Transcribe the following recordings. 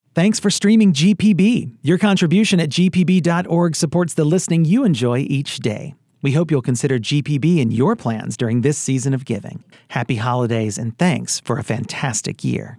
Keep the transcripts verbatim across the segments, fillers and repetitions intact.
Thanks for streaming G P B. Your contribution at G P B dot org supports the listening you enjoy each day. We hope you'll consider G P B in your plans during this season of giving. Happy holidays and thanks for a fantastic year.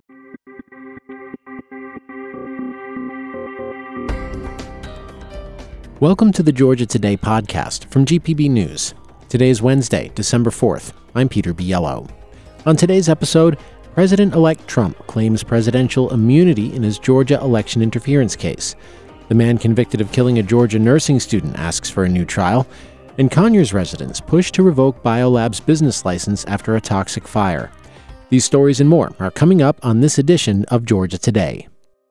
Welcome to the Georgia Today podcast from G P B News. Today is Wednesday, December fourth. I'm Peter Biello. On today's episode, President-elect Trump claims presidential immunity in his Georgia election interference case. The man convicted of killing a Georgia nursing student asks for a new trial. And Conyers residents push to revoke BioLab's business license after a toxic fire. These stories and more are coming up on this edition of Georgia Today.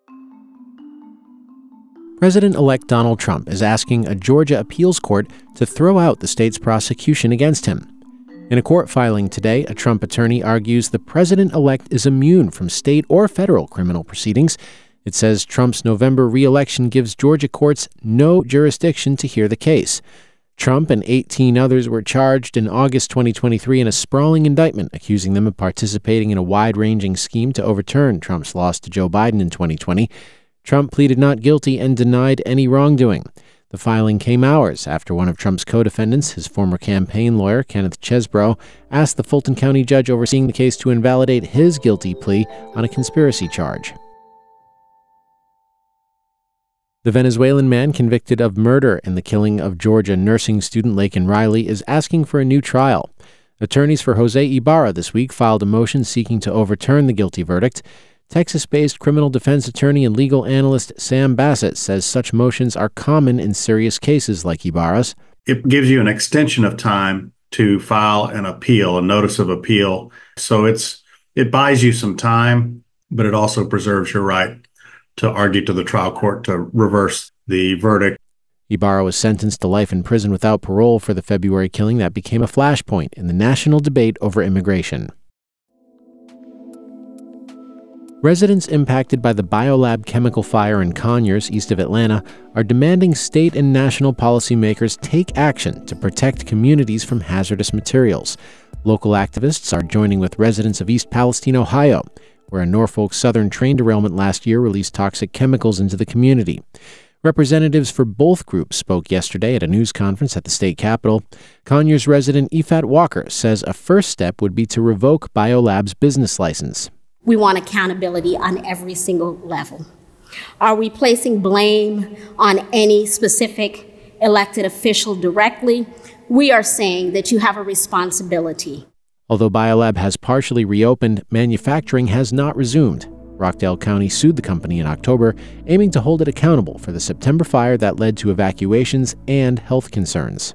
President-elect Donald Trump is asking a Georgia appeals court to throw out the state's prosecution against him. In a court filing today, a Trump attorney argues the president-elect is immune from state or federal criminal proceedings. It says Trump's November re-election gives Georgia courts no jurisdiction to hear the case. Trump and eighteen others were charged in August twenty twenty-three in a sprawling indictment accusing them of participating in a wide-ranging scheme to overturn Trump's loss to Joe Biden in twenty twenty. Trump pleaded not guilty and denied any wrongdoing. The filing came hours after one of Trump's co-defendants, his former campaign lawyer, Kenneth Chesebro, asked the Fulton County judge overseeing the case to invalidate his guilty plea on a conspiracy charge. The Venezuelan man convicted of murder in the killing of Georgia nursing student Laken Riley is asking for a new trial. Attorneys for Jose Ibarra this week filed a motion seeking to overturn the guilty verdict. Texas-based criminal defense attorney and legal analyst Sam Bassett says such motions are common in serious cases like Ibarra's. It gives you an extension of time to file an appeal, a notice of appeal. So it's it buys you some time, but it also preserves your right to argue to the trial court to reverse the verdict. Ibarra was sentenced to life in prison without parole for the February killing that became a flashpoint in the national debate over immigration. Residents impacted by the BioLab chemical fire in Conyers, east of Atlanta, are demanding state and national policymakers take action to protect communities from hazardous materials. Local activists are joining with residents of East Palestine, Ohio, where a Norfolk Southern train derailment last year released toxic chemicals into the community. Representatives for both groups spoke yesterday at a news conference at the state capitol. Conyers resident Ifat Walker says a first step would be to revoke BioLab's business license. We want accountability on every single level. Are we placing blame on any specific elected official directly? We are saying that you have a responsibility. Although BioLab has partially reopened, manufacturing has not resumed. Rockdale County sued the company in October, aiming to hold it accountable for the September fire that led to evacuations and health concerns.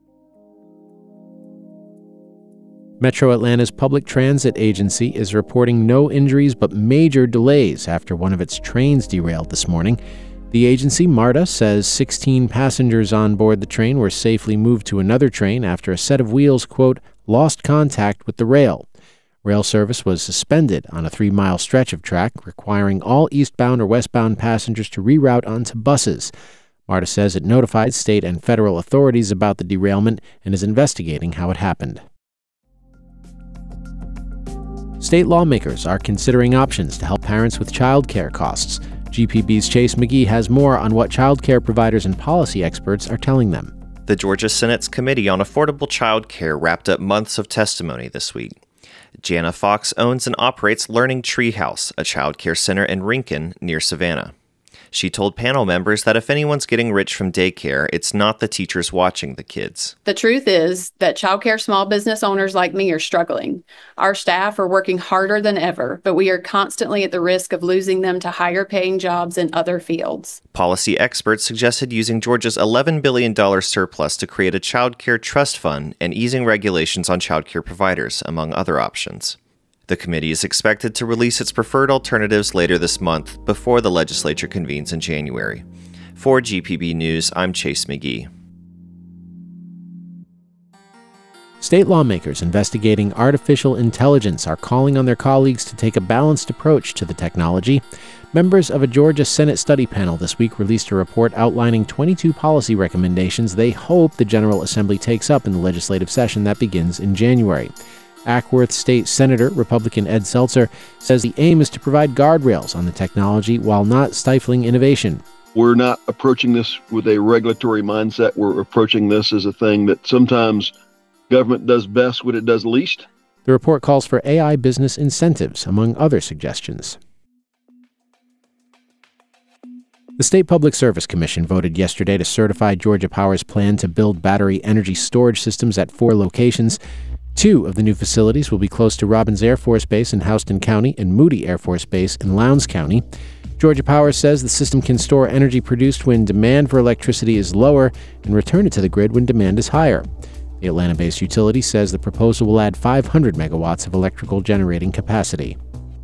Metro Atlanta's public transit agency is reporting no injuries but major delays after one of its trains derailed this morning. The agency, MARTA, says sixteen passengers on board the train were safely moved to another train after a set of wheels, quote, lost contact with the rail. Rail service was suspended on a three-mile stretch of track, requiring all eastbound or westbound passengers to reroute onto buses. MARTA says it notified state and federal authorities about the derailment and is investigating how it happened. State lawmakers are considering options to help parents with child care costs. G P B's Chase McGee has more on what child care providers and policy experts are telling them. The Georgia Senate's Committee on Affordable Child Care wrapped up months of testimony this week. Jana Fox owns and operates Learning Treehouse, a child care center in Rincon near Savannah. She told panel members that if anyone's getting rich from daycare, it's not the teachers watching the kids. The truth is that childcare small business owners like me are struggling. Our staff are working harder than ever, but we are constantly at the risk of losing them to higher paying jobs in other fields. Policy experts suggested using Georgia's eleven billion dollars surplus to create a child care trust fund and easing regulations on child care providers, among other options. The committee is expected to release its preferred alternatives later this month before the legislature convenes in January. For G P B News, I'm Chase McGee. State lawmakers investigating artificial intelligence are calling on their colleagues to take a balanced approach to the technology. Members of a Georgia Senate study panel this week released a report outlining twenty-two policy recommendations they hope the General Assembly takes up in the legislative session that begins in January. Ackworth State Senator Republican Ed Seltzer says the aim is to provide guardrails on the technology while not stifling innovation. We're not approaching this with a regulatory mindset. We're approaching this as a thing that sometimes government does best when it does least. The report calls for A I business incentives, among other suggestions. The State Public Service Commission voted yesterday to certify Georgia Power's plan to build battery energy storage systems at four locations. Two of the new facilities will be close to Robins Air Force Base in Houston County and Moody Air Force Base in Lowndes County. Georgia Power says the system can store energy produced when demand for electricity is lower and return it to the grid when demand is higher. The Atlanta-based utility says the proposal will add five hundred megawatts of electrical generating capacity.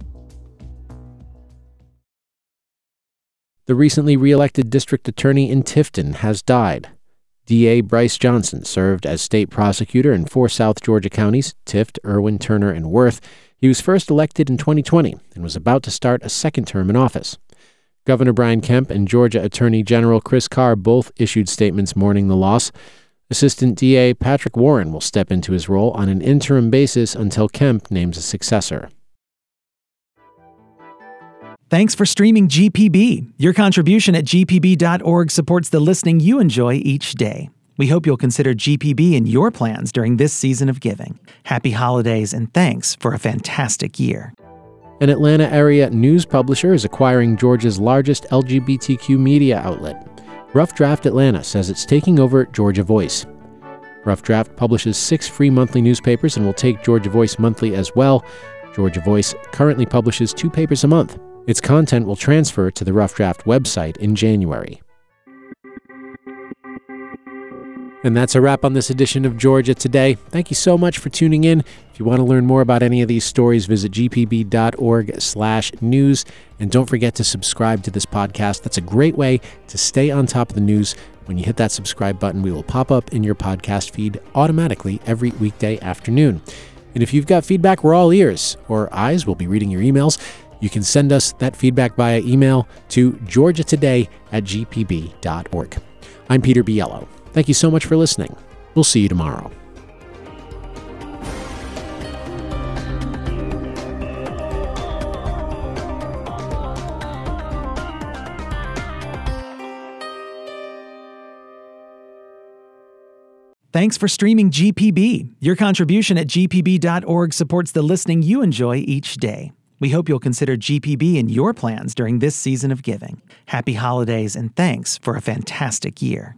The recently re-elected district attorney in Tifton has died. D A Bryce Johnson served as state prosecutor in four South Georgia counties, Tift, Irwin, Turner, and Worth. He was first elected in twenty twenty and was about to start a second term in office. Governor Brian Kemp and Georgia Attorney General Chris Carr both issued statements mourning the loss. Assistant D A Patrick Warren will step into his role on an interim basis until Kemp names a successor. Thanks for streaming G P B. Your contribution at G P B dot org supports the listening you enjoy each day. We hope you'll consider G P B in your plans during this season of giving. Happy holidays and thanks for a fantastic year. An Atlanta area news publisher is acquiring Georgia's largest L G B T Q media outlet. Rough Draft Atlanta says it's taking over Georgia Voice. Rough Draft publishes six free monthly newspapers and will take Georgia Voice monthly as well. Georgia Voice currently publishes two papers a month. Its content will transfer to the Rough Draft website in January. And that's a wrap on this edition of Georgia Today. Thank you so much for tuning in. If you want to learn more about any of these stories, visit G P B dot org slash news. And don't forget to subscribe to this podcast. That's a great way to stay on top of the news. When you hit that subscribe button, we will pop up in your podcast feed automatically every weekday afternoon. And if you've got feedback, we're all ears, or eyes. We'll be reading your emails. You can send us that feedback via email to georgia today at G P B dot org. I'm Peter Biello. Thank you so much for listening. We'll see you tomorrow. Thanks for streaming G P B. Your contribution at G P B dot org supports the listening you enjoy each day. We hope you'll consider G P B in your plans during this season of giving. Happy holidays and thanks for a fantastic year.